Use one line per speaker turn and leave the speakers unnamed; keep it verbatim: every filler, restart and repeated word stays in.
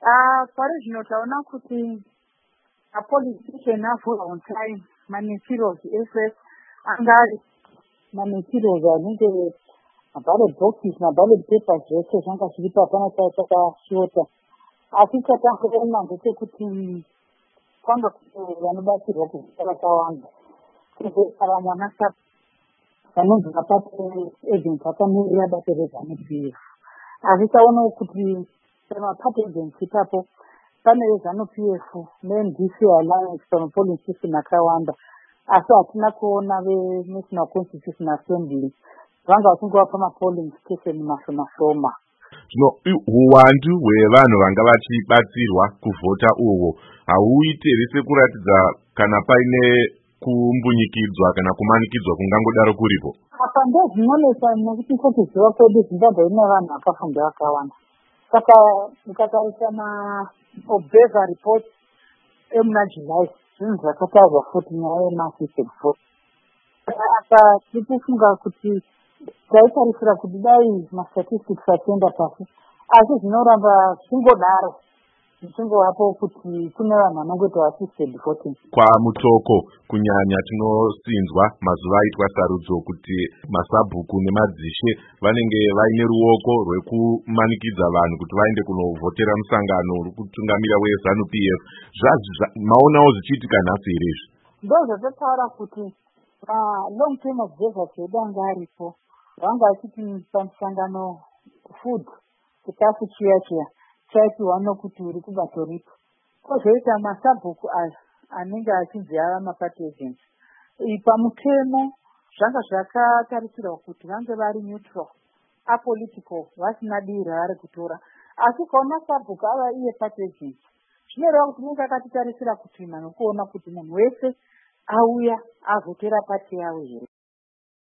Ah, pari zvino taona kuti apolitician avhura on time materials ese angari materials anenge maballot boxes maballot papers zvese zvanga zviri papana chakashota. Asi chatangoona ndechekuti kwanga vanobatsirwa kuzita rakawanda kuzera mwana sap vanonzi vapate agents vakamirira basa reZANU P F. Asi taona kuti pamapate agents ipapo pane veZANU P F ne-N D C Alliance pamapolling station akawanda, asi hatina kuona veNational Constitutional Assembly vanga vachingova pamapolling station mashoma shoma.
Zvino uwandu hwevanhu vanga vachibatsirwa kuvhota uhwo hauite rese kuratidza kana paine kumbunyikidzwa kana kumanikidzwa kungangodaro kuripo.
Apa ndozvinonesa nekuti kuziva kwedu Zimbabwe ine vanhu vakafunda vakawanda. Saka ukatarisa maobserver report emuna July zvinhu zvakataurwa futi nyaya yemasystem vote. Apa tikufunga kuti taitarisira kuti dai mastatistics atenda pasi, asi zvinoramba zvingodaro zvichingovapo kuti kune vanhu vanongoita assisted voting.
Kwa mutoko kunyanya tinosinzwa mazuva aitwa sarudzo kuti masabhuku nemadzishe vanenge vaine ruoko rwekumanikidza vanhu kuti vaende kunovhotera musangano uri kutungamira weZANU P F. Maonawo zvichiitika nhasi here izvi?
Ndozvatotaura kuti long term observers vedu anga aripo vanga vachiti pamusangano food chikafu chiya chiya chaipiwa nokuti uri kubato ripo. Kozoita masabhuku aya anenge achinzi ava mapati agents. Pamutemo zvanga zvakatarisirwa kuti vange vari neutral, apolitical, vasina dii ravari kutora. Asi kaona sabhuku ava iye party agents, zvinoreva kuti unenge akatitarisira kuti mano kuona kuti munhu wese auya avhotera pati yavo here.